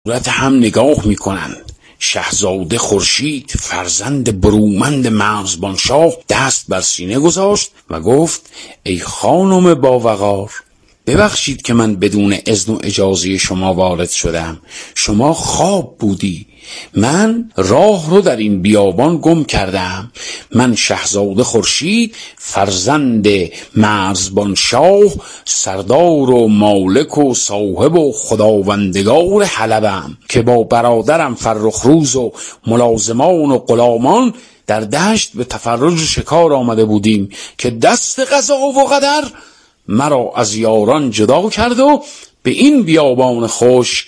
صورت هم نگاه میکنند. شاهزاده خورشید فرزند برومند مرزبان شاه دست بر سینه گذاشت و گفت: ای خانم باوقار، ببخشید که من بدون اذن و اجازه شما وارد شدم. شما خواب بودی. من راه رو در این بیابان گم کردم. من شاهزاده خورشید فرزند مرزبان شاه، سردار و مالک و صاحب و خداوندگار حلبم که با برادرم فرخروز و ملازمان و غلامان در دشت به تفرج شکار آمده بودیم که دست قضا و قدر مرا از یاران جدا کرد و به این بیابان خشک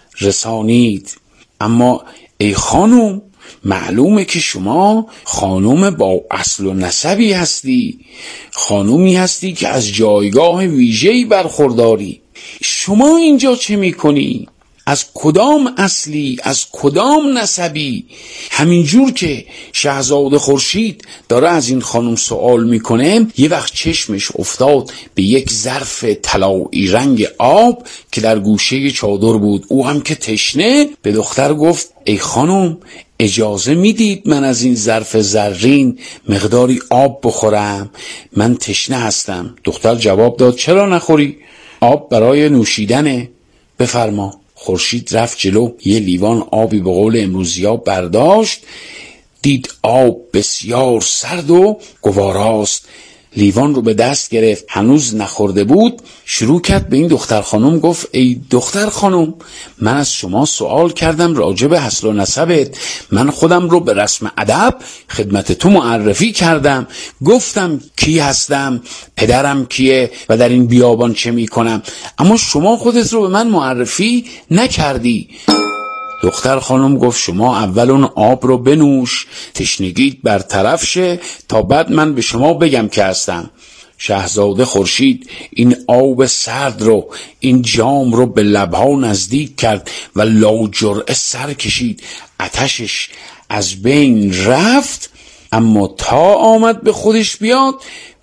رسانید. اما ای خانم، معلومه که شما خانم با اصل و نسبی هستی، خانومی هستی که از جایگاه ویژه‌ای برخورداری. شما اینجا چه میکنی؟ از کدام اصلی، از کدام نسبی؟ همینجور که شاهزاده خورشید داره از این خانم سوال میکنه، یه وقت چشمش افتاد به یک ظرف طلایی رنگ آب که در گوشه چادر بود. او هم که تشنه به دختر گفت: ای خانم، اجازه میدید من از این ظرف زرین مقداری آب بخورم؟ من تشنه هستم. دختر جواب داد: چرا نخوری؟ آب برای نوشیدنه، بفرما. خورشید رفت جلو، یه لیوان آبی به قول امروزی‌ها برداشت، دید آب بسیار سرد و گواراست. لیوان رو به دست گرفت، هنوز نخورده بود، شروع کرد به این دختر خانم گفت: ای دختر خانم، من از شما سوال کردم راجع به اصل و نسبت. من خودم رو به رسم ادب خدمت تو معرفی کردم، گفتم کی هستم، پدرم کیه و در این بیابان چه میکنم، اما شما خودت رو به من معرفی نکردی. دختر خانم گفت: شما اول اون آب رو بنوش، تشنگیت برطرف شه تا بعد من به شما بگم که هستم. شاهزاده خورشید این آب سرد رو، این جام رو به لبها نزدیک کرد و لاجرعه سر کشید. آتشش از بین رفت، اما تا آمد به خودش بیاد،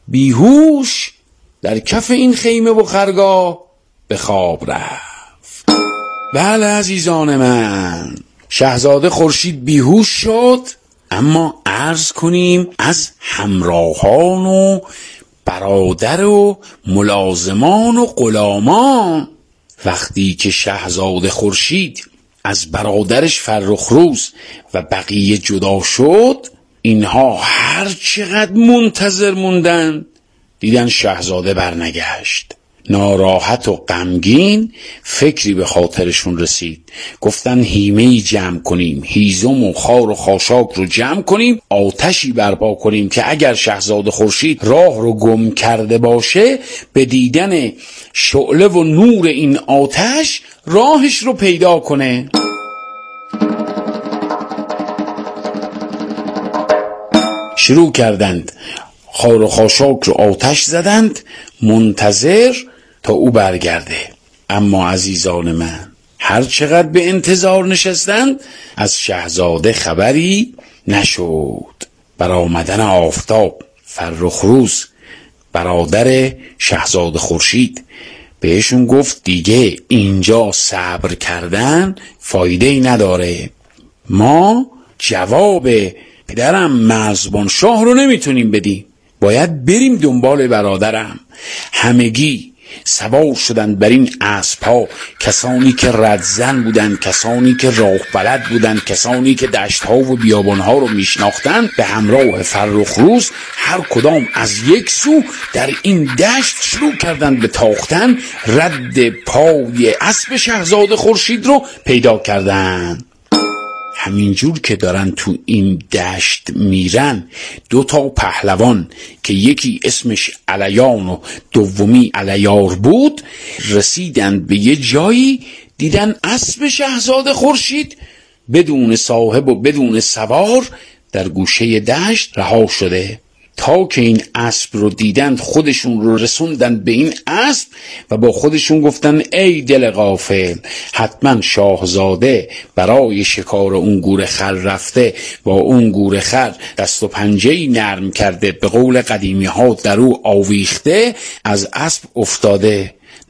بیهوش در کف این خیمه و خرگاه به خواب رفت. بله عزیزان من، شاهزاده خورشید بیهوش شد، اما عرض کنیم از همراهان و برادر و ملازمان و غلامان. وقتی که شاهزاده خورشید از برادرش فرخروز و بقیه جدا شد، اینها هر چقدر منتظر موندن، دیدن شاهزاده برنگشت. ناراحت و غمگین فکری به خاطرشون رسید. گفتن هیمه‌ای جمع کنیم، هیزم و خار و خاشاک رو جمع کنیم، آتشی برپا کنیم که اگر شاهزاده خورشید راه رو گم کرده باشه، به دیدن شعله و نور این آتش راهش رو پیدا کنه. شروع کردند، خار و خاشاک رو آتش زدند، منتظر تا او برگرده. اما عزیزان من، هر چقدر به انتظار نشستند، از شاهزاده خبری نشد. برآمدن آفتاب، فرخروز برادر شاهزاده خورشید بهشون گفت: دیگه اینجا صبر کردن فایده ای نداره. ما جواب پدرم مرزبان شاه رو نمیتونیم بدیم، باید بریم دنبال برادرم. همگی سوار شدند بر این اسب‌ها، کسانی که رزن بودند، کسانی که راه بلد بودند، کسانی که دشت‌ها و بیابان‌ها رو میشناختند، به همراه فرخروز هر کدام از یک سو در این دشت شروع کردند به تاختن. رد پای اسب شاهزاده خورشید رو پیدا کردند. همینجور که دارن تو این دشت میرن، 2 پهلوان که یکی اسمش علیان و دومی علیار بود، رسیدند به یه جایی، دیدن اسب شاهزاده خورشید بدون صاحب و بدون سوار در گوشه دشت رها شده. تا که این اسب رو دیدند، خودشون رو رسوندند به این اسب و با خودشون گفتن: ای دل غافل، حتما شاهزاده برای شکار اون گورخر رفته، با اون گورخر دست و پنجه‌ای نرم کرده، به قول قدیمی ها در او آویخته، از اسب افتاده.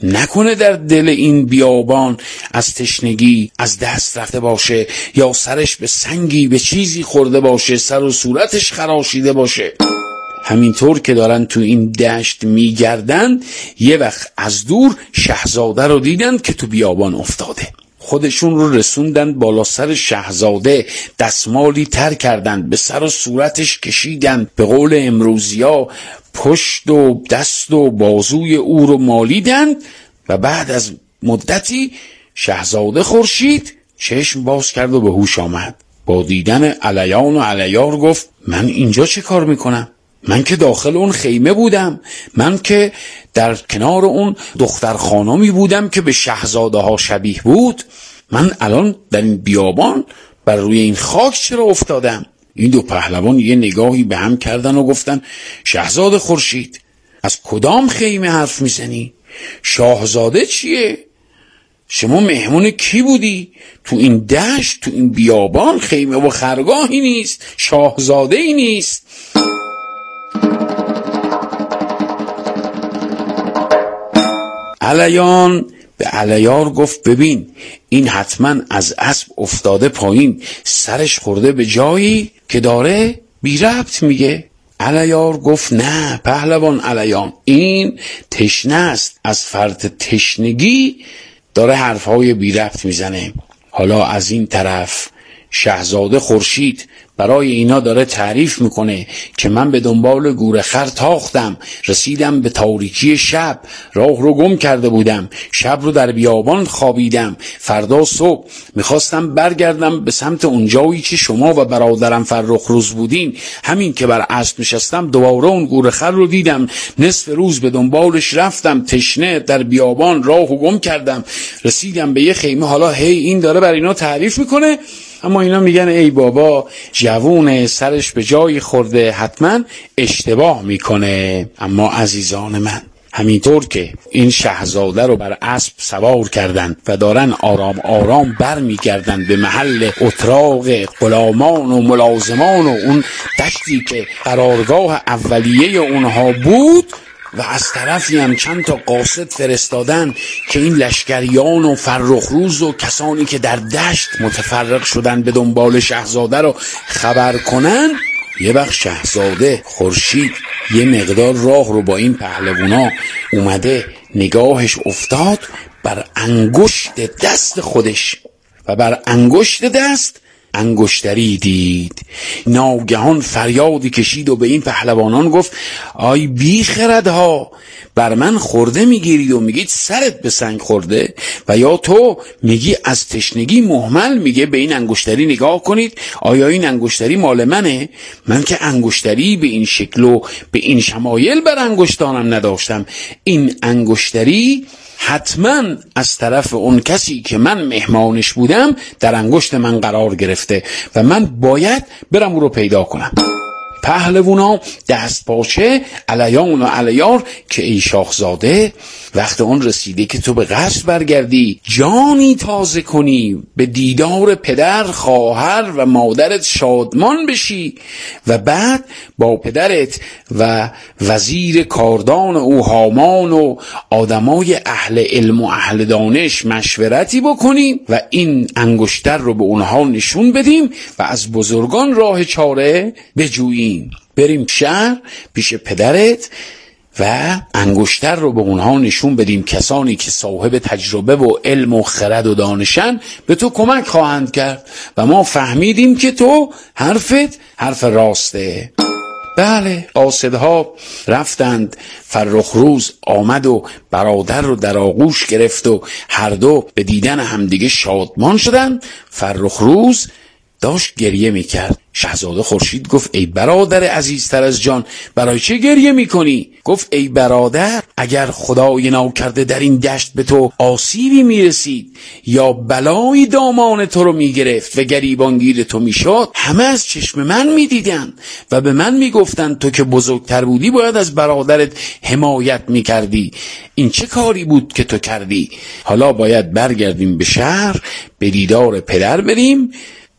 نکنه در دل این بیابان از تشنگی از دست رفته باشه، یا سرش به سنگی به چیزی خورده باشه، سر و صورتش خراشیده باشه. همینطور که دارن تو این دشت میگردن، یه وقت از دور شهزاده رو دیدن که تو بیابان افتاده. خودشون رو رسوندن بالا سر شهزاده، دستمالی تر کردن، به سر و صورتش کشیدن، به قول امروزیا پشت و دست و بازوی او رو مالیدن و بعد از مدتی شهزاده خورشید چشم باز کرد و به هوش آمد. با دیدن علیان و علیار گفت من اینجا چه کار میکنم؟ من که داخل اون خیمه بودم، من که در کنار اون دختر خانمی بودم که به شهزاده ها شبیه بود، من الان در این بیابان بر روی این خاک چرا افتادم؟ این دو پهلوان یه نگاهی به هم کردن و گفتن شهزاده خورشید از کدام خیمه حرف میزنی؟ شاهزاده چیه؟ شما مهمون کی بودی؟ تو این دشت تو این بیابان خیمه و خرگاهی نیست، شاهزاده ای نیست. علیان به علیار گفت ببین این حتما از اسب افتاده پایین، سرش خورده به جایی که داره بی ربط میگه. علیار گفت نه پهلوان علیان، این تشنه است، از فرط تشنگی داره حرفهای بی ربط میزنه. حالا از این طرف شهزاده خورشید برای اینا داره تعریف میکنه که من به دنبال گورخر تاختم، رسیدم به تاریکی شب، راه رو گم کرده بودم، شب رو در بیابان خوابیدم، فردا صبح میخواستم برگردم به سمت اونجایی که شما و برادرم فرخروز بودین. همین که بر اسب نشستم دوباره اون گورخر رو دیدم، نصف روز به دنبالش رفتم، تشنه در بیابان راهو گم کردم، رسیدم به یه خیمه. حالا این داره بر اینا تعریف میکنه، اما اینا میگن ای بابا جوونه سرش به جایی خورده، حتما اشتباه میکنه. اما عزیزان من، همینطور که این شهزاده رو بر اسب سوار کردن و دارن آرام آرام بر میگردن به محل اتراق غلامان و ملازمان و اون دشتی که قرارگاه اولیه اونها بود، و از طرفی هم چند تا قاصد فرستادن که این لشکریان و فرخروز و کسانی که در دشت متفرق شدن به دنبال شهزاده رو خبر کنن. یه وقت شهزاده خورشید یه مقدار راه رو با این پهلوانا اومده، نگاهش افتاد بر انگشت دست خودش و بر انگشت دست انگشتری دید. ناگهان فریادی کشید و به این پهلوانان گفت آی بی خردها، بر من خورده میگیرید و میگید سرت به سنگ خورده، و یا تو میگی از تشنگی مهمل. میگه به این انگشتری نگاه کنید، آیا این انگشتری مال منه؟ من که انگشتری به این شکل و به این شمایل بر انگشتانم نداشتم. این انگشتری حتما از طرف اون کسی که من مهمانش بودم در انگشت من قرار گرفته و من باید برم او رو پیدا کنم. پهلوانا دست پاچه علیان و علیار که ای شاهزاده، وقت اون رسیده که تو به قصر برگردی، جانی تازه کنی، به دیدار پدر، خواهر و مادرت شادمان بشی و بعد با پدرت و وزیر کاردان او هامان و آدمای اهل علم و اهل دانش مشورتی بکنیم و این انگشتر رو به اونها نشون بدیم و از بزرگان راه چاره بجوییم. بریم شهر پیش پدرت و انگشتر رو به اونها نشون بدیم. کسانی که صاحب تجربه و علم و خرد و دانشن به تو کمک خواهند کرد و ما فهمیدیم که تو حرفت حرف راسته. بله، قاصدها رفتند. فرخروز آمد و برادر رو در آغوش گرفت و هر دو به دیدن همدیگه شادمان شدن. فرخروز داشت گریه میکرد. شهزاده خورشید گفت ای برادر عزیزتر از جان، برای چه گریه میکنی؟ گفت ای برادر، اگر خدای ناکرده در این دشت به تو آسیبی میرسید یا بلایی دامان تو رو میگرفت و گریبانگیر تو میشد، همه از چشم من میدیدن و به من میگفتن تو که بزرگتر بودی باید از برادرت حمایت میکردی. این چه کاری بود که تو کردی؟ حالا باید برگردیم به شهر، به دیدار پدر بریم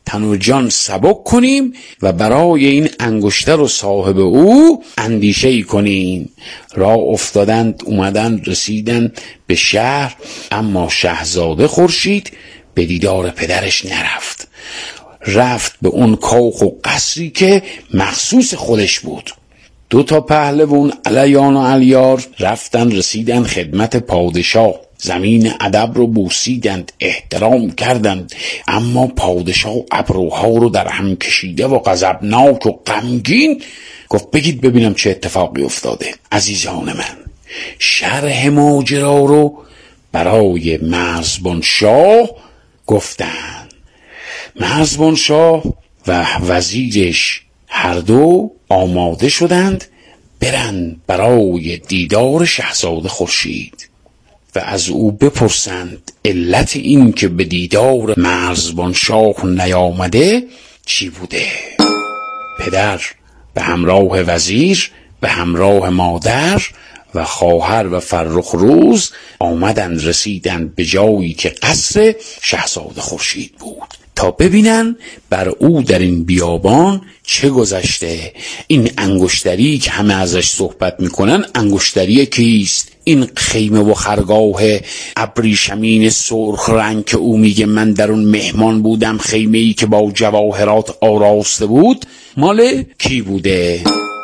تن و جان سبک کنیم و برای این انگشتر و صاحب او اندیشه‌ای کنیم. راه افتادند، اومدند، رسیدند به شهر، اما شاهزاده خورشید به دیدار پدرش نرفت. رفت به اون کاخ و قصری که مخصوص خودش بود. 2 پهلوان علیان و علیار رفتن، رسیدن خدمت پادشاه، زمین ادب رو بوسیدند، احترام کردند. اما پادشاه ابروها رو در هم کشیده و غضبناک و غمگین گفت بگید ببینم چه اتفاقی افتاده. عزیزان من، شرح ماجرا رو برای مرزبان شاه گفتن. مرزبان شاه و وزیرش هر دو آماده شدند برن برای دیدار شاهزاده خورشید و از او بپرسند علت این که به دیدار مرزبان شاه نیامده چی بوده. پدر به همراه وزیر، به همراه مادر و خواهر و فرخ روز آمدند، رسیدند به جایی که قصر شاهزاده خورشید بود تا ببینن بر او در این بیابان چه گذشته. این انگشتری که همه ازش صحبت میکنن انگشتری کیست؟ این خیمه و خرگاه ابریشمین سرخ رنگ که او میگه من در اون مهمان بودم، خیمه‌ای که با جواهرات آراسته بود، مال کی بوده؟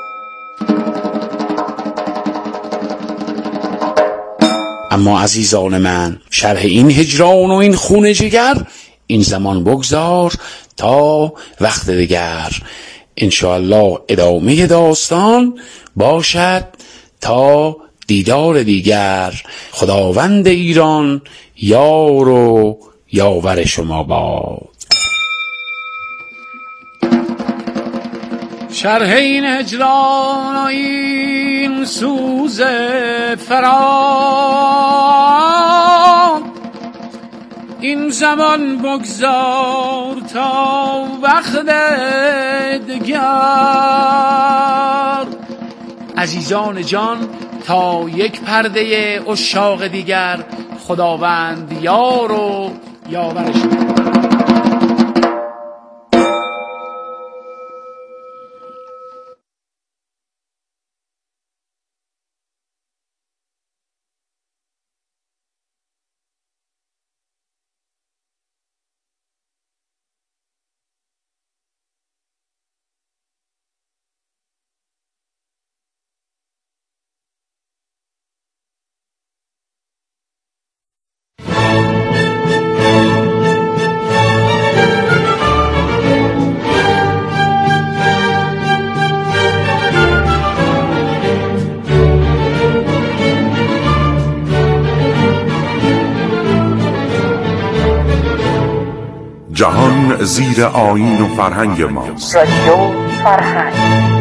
اما عزیزان من، شرح این هجران و این خون جگر این زمان بگذار تا وقت دیگر. انشاءالله ادامه داستان باشد تا دیدار دیگر. خداوند ایران یار و یاور شما باد. شرح این هجران و این سوز فراق این زمان بگذار تا وقت دیگر. عزیزان جان، تا یک پرده عشاق دیگر، خداوند یار و یاور شما. جهان زیر آیین و فرهنگ ماست. رادیو فرهنگ.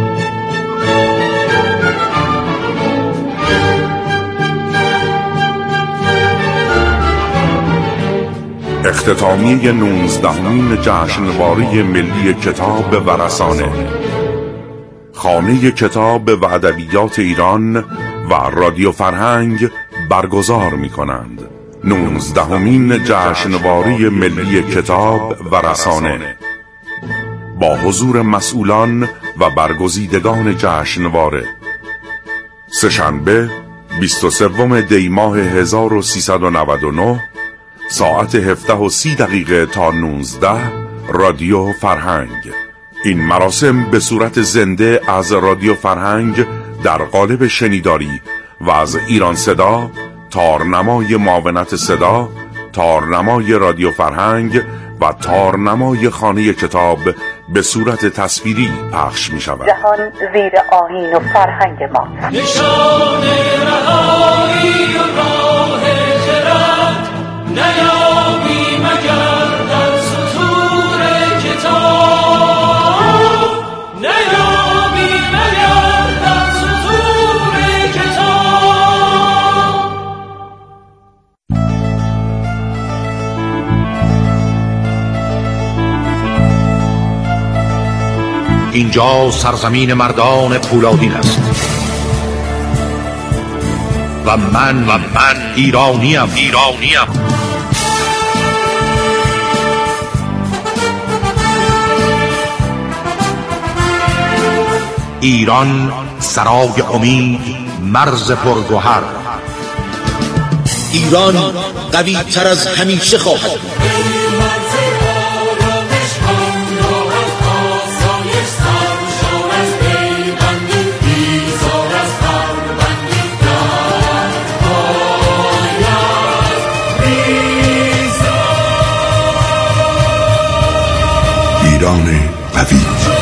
اختتامیه 19مین جشنواره ملی کتاب و رسانه، خانه کتاب و ادبیات ایران و رادیو فرهنگ برگزار می‌کنند 19مین جشنواره ملی کتاب و رسانه با حضور مسئولان و برگزیدگان جشنواره. سه‌شنبه 23 دی ماه 1399 ساعت 17:30 تا 19 رادیو فرهنگ. این مراسم به صورت زنده از رادیو فرهنگ در قالب شنیداری و از ایران صدا، تارنمای معاونت صدا، تارنمای رادیو فرهنگ و تارنمای خانه کتاب به صورت تصویری پخش می شود. جهان زیر آیین و فرهنگ ما. نشان رهایی و راه خرد نیابی مگر در سطور کتاب، نیابی مگر در سطور کتاب. اینجا سرزمین مردان پولادین است و من ایرانیم. ایران سرای امید، مرز پرگوهر. ایران قوی تر از همیشه خواهد بود. ایران قوی.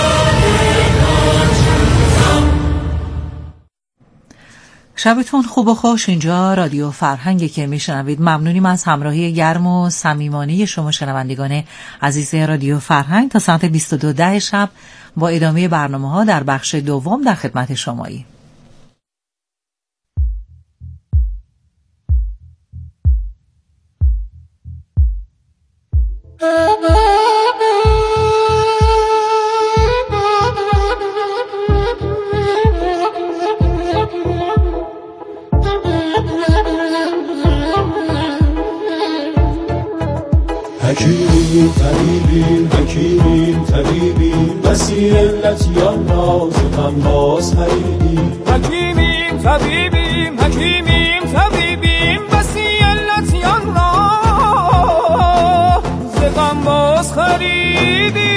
شبتون خوب و خوش. اینجا رادیو فرهنگ که میشنوید. ممنونیم از همراهی گرم و صمیمانه شما شنوندگان عزیز رادیو فرهنگ. تا ساعت 22:10 شب با ادامه برنامه‌ها در بخش دوم در خدمت شماییم. حکیمیم طبیبیم، حکیمیم طبیبیم، بسی علتیان را ز غم باز خریدیم. حکیمیم طبیبیم، حکیمیم طبیبیم، بسی علتیان را ز غم باز خریدیم.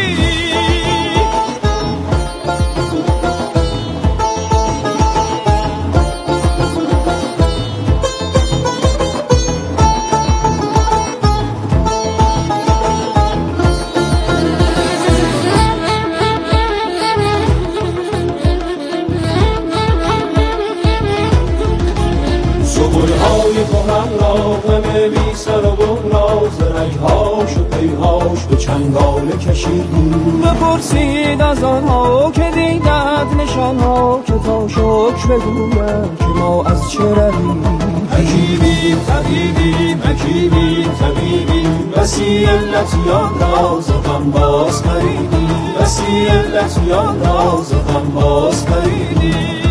بی سر و بغراز رگهاش و پیهاش به چنگال کشیدیم. بپرسید از آنها که دیدند نشانها، که تا شکر بگویم که ما از چه رویم. حکیمیم طبیبیم، حکیمیم طبیبیم، بسی علتیان را ز غم باز خریدیم. بسی علتیان را ز غم باز خریدیم.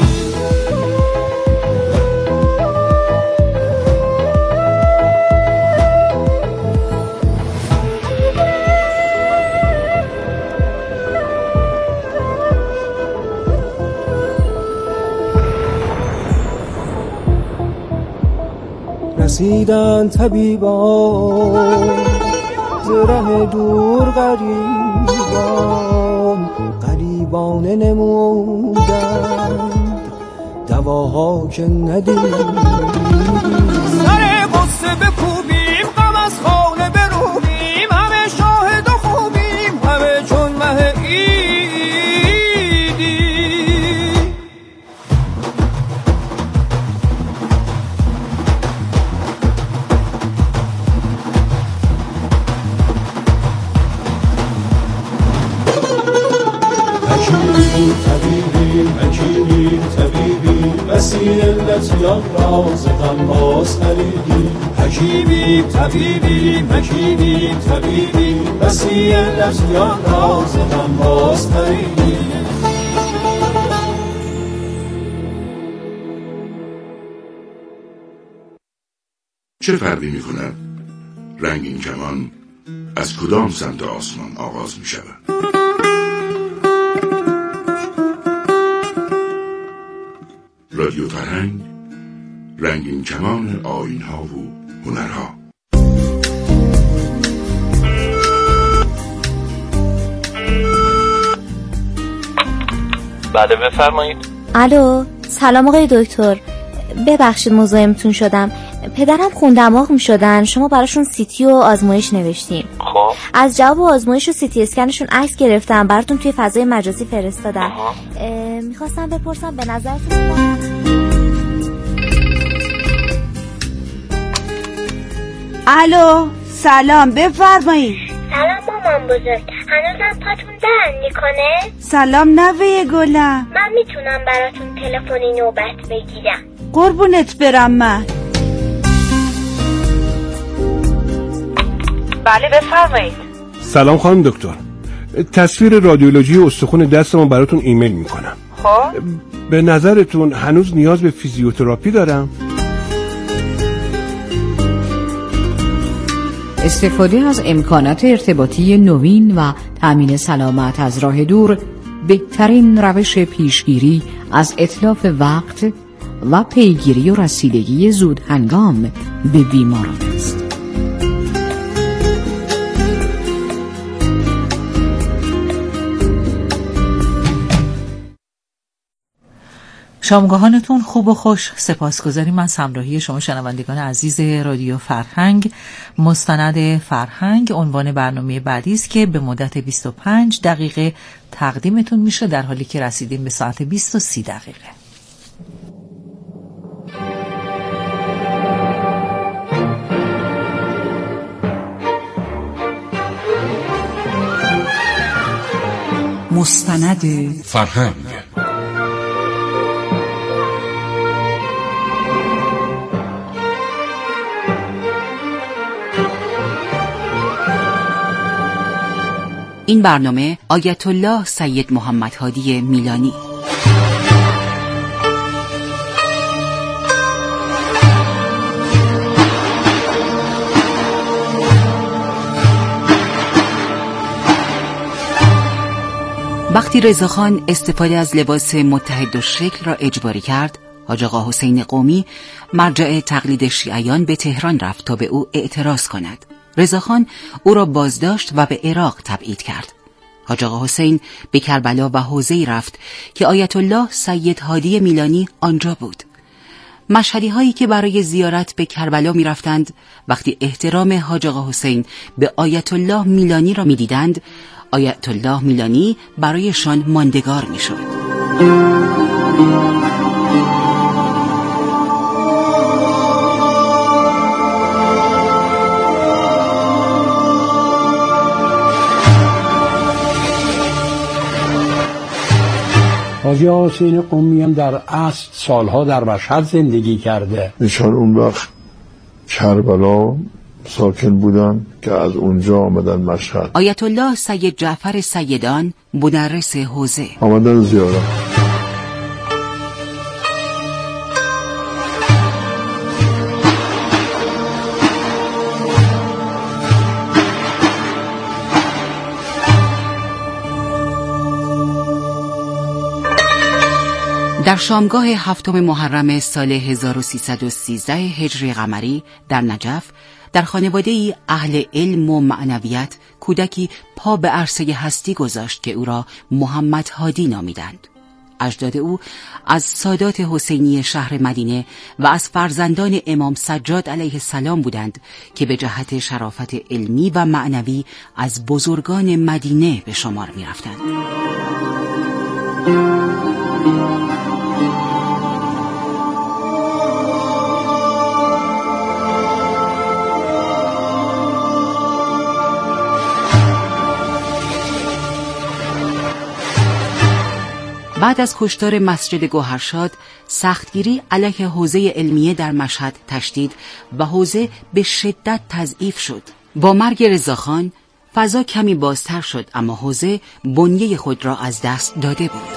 رسیدن طبیبان ز ره دور غریبان، غریبانه نمودند دواها که ندیدیم. سر قصه بکوبیم، غم از خانه بروبیم، همه شاهد و خوبیم، همه چون مه حکیمیم طبیبیم، بسی علتیان را ز غم باز خریدیم. حکیمیم طبیبیم، حکیمیم طبیبیم، بسی علتیان را ز غم باز خریدیم. چه فرقی می کند رنگین کمان از کدام سمت آسمان آغاز می شود؟ رادیو فرهنگ، رنگین کمان آیین‌ها و هنرها. بله بفرمایید. الو، سلام آقای دکتر. ببخشید مزاحمتون شدم. پدرم خون دماغ می شدن، شما براشون سیتی و آزمایش نوشتین. خب از جواب آزمایش و سیتی اسکنشون عکس گرفتم، براتون توی فضای مجازی فرستادم. میخواستم بپرسم به نظرتون. الو، سلام، بفرمایید. سلام مامان بزرگ، هنوزم پاتون درد میکنه؟ سلام نوه گلم. من میتونم براتون تلفنی نوبت بگیرم؟ قربونت برم من. بله بفرمایید. سلام خانم دکتر، تصویر رادیولوژی استخوان دستمو براتون ایمیل میکنم. خب به نظرتون هنوز نیاز به فیزیوتراپی دارم؟ استفاده از امکانات ارتباطی نوین و تامین سلامت از راه دور بهترین روش پیشگیری از اتلاف وقت و پیگیری و رسیدگی زود هنگام به بیماران است. شامگاهانتون خوب و خوش. سپاسگزاریم از همراهی شما شنوندگان عزیز رادیو فرهنگ. مستند فرهنگ عنوان برنامه بعدی است که به مدت 25 دقیقه تقدیمتون میشه، در حالی که رسیدیم به ساعت 20:30. مستند فرهنگ. این برنامه آیت الله سید محمد هادی میلانی. وقتی رضاخان استفاده از لباس متحدالشکل را اجباری کرد، حاج آقا حسین قمی مرجع تقلید شیعیان به تهران رفت تا به او اعتراض کند. رضاخان او را بازداشت و به عراق تبعید کرد. حاج آقا حسین به کربلا و حوزه‌ای رفت که آیت الله سید هادی میلانی آنجا بود. مشهدی هایی که برای زیارت به کربلا می رفتند، وقتی احترام حاج آقا حسین به آیت الله میلانی را می دیدند، آیت الله میلانی برایشان ماندگار می شد. حاجی حسین قمی هم در اصل سالها در مشهد زندگی کرده. ایشان اون وقت کربلا ساکن بودن که از اونجا آمدن مشهد. آیت الله سید جعفر سیدان مدرس حوزه آمدن زیارت. در شامگاه 7 محرم سال 1313 هجری قمری در نجف، در خانواده‌ای اهل علم و معنویت، کودکی پا به عرصه هستی گذاشت که او را محمد هادی نامیدند. اجداد او از سادات حسینی شهر مدینه و از فرزندان امام سجاد علیه السلام بودند که به جهت شرافت علمی و معنوی از بزرگان مدینه به شمار می رفتند. بعد از کشتار مسجد گوهرشاد، سختگیری علیه حوزه علمیه در مشهد تشدید و حوزه به شدت تضعیف شد. با مرگ رضاخان فضا کمی بازتر شد، اما حوزه بنیه خود را از دست داده بود.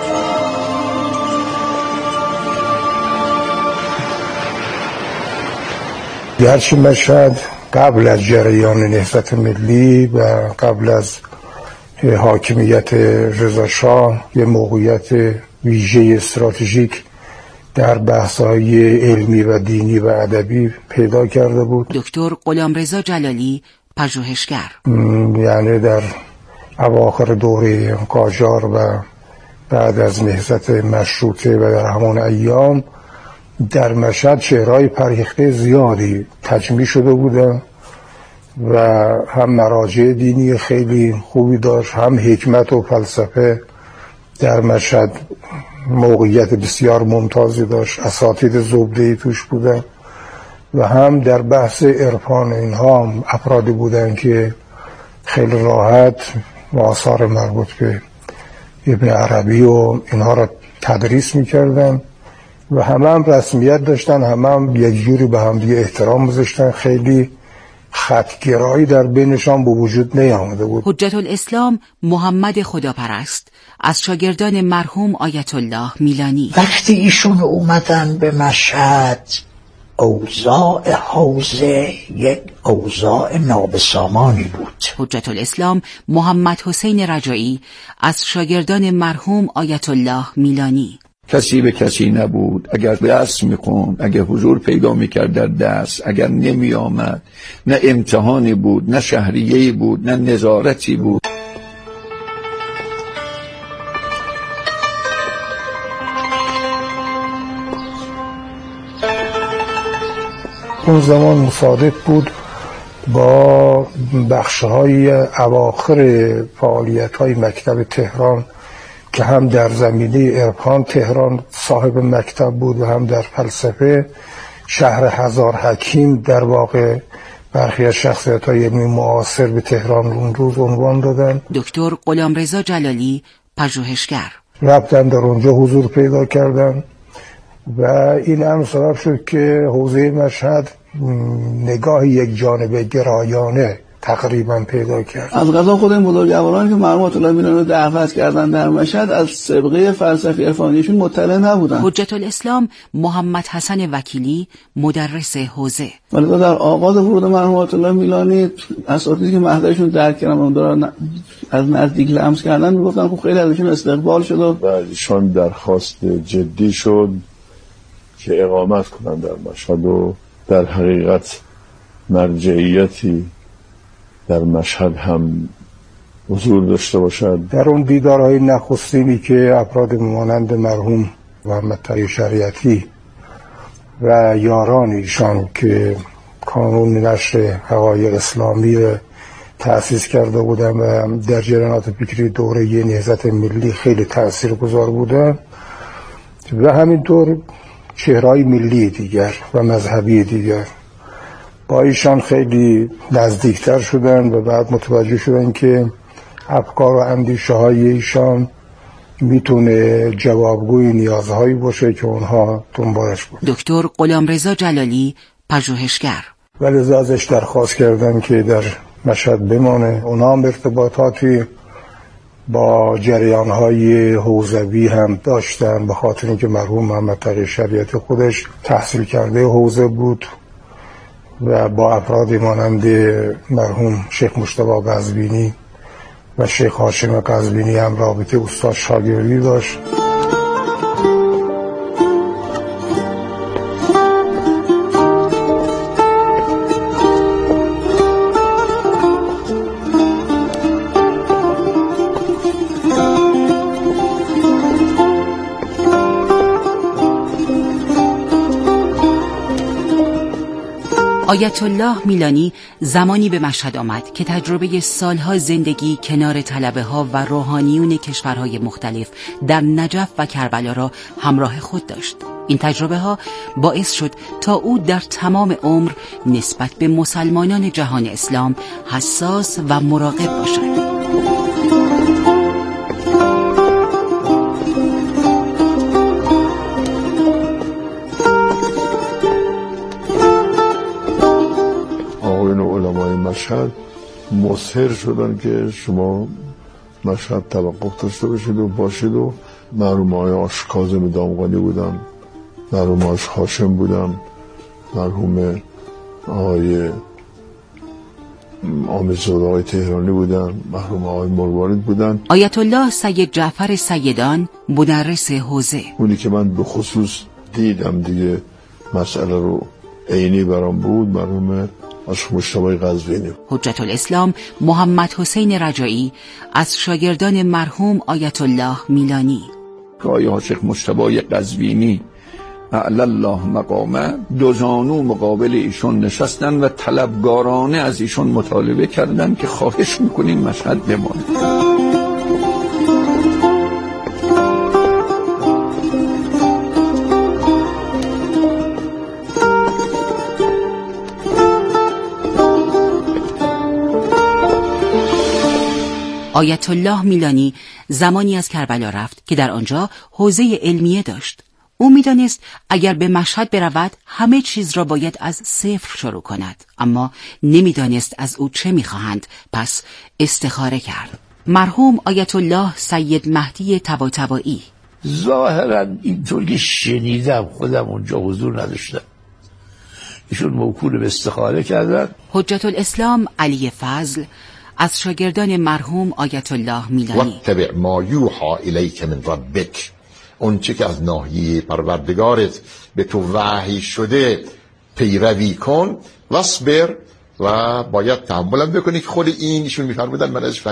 گرچه مشهد قبل از جریان نهضت ملی و قبل از حاکمیت رضاشاه یه موقعیت ویژه استراتژیک در بحث‌های علمی و دینی و ادبی پیدا کرده بود. دکتر غلامرضا جلالی، پژوهشگر، یعنی در اواخر دوره قاجار و بعد از نهضت مشروطه و در همان ایام در مشهد شعرهای پریخته زیادی تجمیع شده بودن و هم مراجع دینی خیلی خوبی داشت، هم حکمت و فلسفه در مشهد موقعیت بسیار ممتازی داشت، اساتید زبده‌ای توش بودن و هم در بحث عرفان اینها هم افرادی بودن که خیلی راحت آثار مربوط به ابن عربی و اینها را تدریس میکردن و هم رسمیت داشتن، هم یک جوری به هم دیگه احترام گذاشتن. خیلی خطگرایی در بینشان به وجود نیامده بود. حجت الاسلام محمد خداپرست از شاگردان مرحوم آیت الله میلانی: وقتی ایشون اومدن به مشهد اوضاع حوزه یک اوضاع نابسامانی بود. حجت الاسلام محمد حسین رجایی از شاگردان مرحوم آیت الله میلانی: کسی به کسی نبود، اگر درس میخوند، اگر حضور پیدا میکرد در درس، اگر نمی آمد، نه امتحانی بود، نه شهریه‌ای بود، نه نظارتی بود. اون زمان مصادف بود با بخش‌های اواخر فعالیت‌های مکتب تهران که هم در زمینه عرفان تهران صاحب مکتب بود و هم در فلسفه. شهر هزار حکیم در واقع برخی از شخصیت‌های علمی معاصر به تهران اون روز عنوان دادن. دکتر غلامرضا جلالی پژوهشگر رفتن در اونجا حضور پیدا کردن و این هم سبب شد که حوزه مشهد نگاه یک جانبه گرایانه تقریبا پیدا کرد. از قضا خود این بزرگوارانی که مرحوم آیت الله میلانی رو دعوت کردن در مشهد از سابقه فلسفی عرفانیشون مطلع نبودن. حجت الاسلام محمد حسن وکیلی مدرس حوزه: ولی در آغاز ورود مرحوم آیت الله میلانی اساتیدی که محضرشون درک کردن اون دارن از نزدیک لمس کردن میگفتن خب خیلی ازشون استقبال شد و ایشان درخواست جدی شد که اقامت کنند در مشهد و در حقیقت مرجعیتی در مشهد هم حضور داشته باشد. در اون دیدارهای نخستینی که افراد مانند مرحوم محمد تقی شریعتی و یاران ایشان که کانون نشر حقایق اسلامی تأسیس کرده بودن و در جریانات فکری دوره نهضت ملی خیلی تاثیرگذار بودن و همینطور چهرهای ملی دیگر و مذهبی دیگر با ایشان خیلی نزدیکتر شدن و بعد متوجه شدن که افکار و اندیشه های ایشان میتونه جوابگوی نیازهایی باشه که اونها دنبالش بود. دکتر غلامرضا جلالی پژوهشگر: ولی ازش درخواست کردن که در مشهد بمانه. اونا هم ارتباطاتی با جریانهای حوزوی هم داشتن به خاطر اینکه مرحوم محمد تقی شریعتی خودش تحصیل کرده حوزه بود و با افرادی مانند مرحوم شیخ مجتبی قزوینی و شیخ هاشم قزوینی هم رابطه استاد شاگردی داشت. آیت الله میلانی زمانی به مشهد آمد که تجربه سالها زندگی کنار طلبه ها و روحانیون کشورهای مختلف در نجف و کربلا را همراه خود داشت. این تجربه ها باعث شد تا او در تمام عمر نسبت به مسلمانان جهان اسلام حساس و مراقب باشد. مشهد مصر شدن که شما مشهد توقف داشته باشید و باشید و مرحوم آقای آش کاظم دامغانی بودن، مرحوم آش هاشم بودن، مرحوم آقای آمدزاده آقای تهرانی بودن، مرحوم آقای مروارید بودن. آیت الله سید جعفر سیدان مدرس حوزه: اونی که من به خصوص دیدم دیگه مسئله رو عینی برام بود مرحوم شیخ مجتبی قزوینی. حجت الاسلام محمد حسین رجایی از شاگردان مرحوم آیت الله میلانی: که آقای شیخ مجتبی قزوینی اعلی الله مقامه دو زانو مقابل ایشون نشستن و طلبگارانه از ایشون مطالبه کردن که خواهش میکنیم مشهد بمانه. آیت الله میلانی زمانی از کربلا رفت که در آنجا حوزه علمیه داشت. او میدانست اگر به مشهد برود همه چیز را باید از صفر شروع کند، اما نمیدانست از او چه میخواهند، پس استخاره کرد. مرحوم آیت الله سید مهدی طباطبایی: ظاهرا اینطور که شنیدم، خودم اونجا حضور نداشتم، ایشون موکول به استخاره کردن. حجت الاسلام علی فضل از شاگردان مرحوم آیت الله میلانی: واتبع ما یوحی الیک من ربک، اون چه که از ناحیه پروردگارت به تو وحی شده پیروی کن، واصبر، و باید تحملم بکنی که خود این ایشون میفرمودن من از